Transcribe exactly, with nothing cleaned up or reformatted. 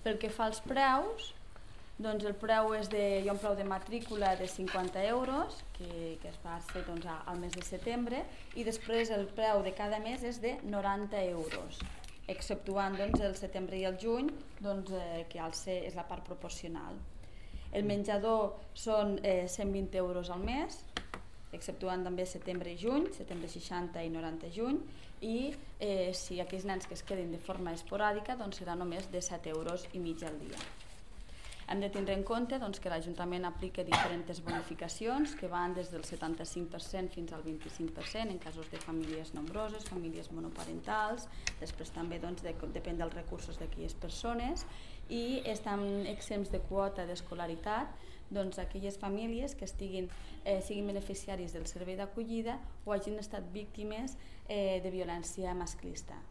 Pel que fa als preus, doncs el preu és de, hi ha un preu de matrícula de cinquanta euros que, que es va fer doncs, al mes de setembre, i després el preu de cada mes és de noranta euros, exceptuant doncs, el setembre i el juny, doncs, eh, que al ser és la part proporcional. El menjador són eh, cent vint euros al mes, exceptuant també setembre i juny, setembre seixanta i noranta juny, i eh, si aquells nens que es quedin de forma esporàdica doncs serà només de set euros i mig al dia. Hem de tindre en compte doncs, que l'Ajuntament aplica diferents bonificacions que van des del setanta-cinc per cent fins al vint-i-cinc per cent en casos de famílies nombroses, famílies monoparentals, després també doncs, de, depèn dels recursos d'aquelles persones, i estan exempts de quota d'escolaritat doncs, aquelles famílies que estiguin, eh, siguin beneficiaris del servei d'acollida o hagin estat víctimes eh, de violència masclista.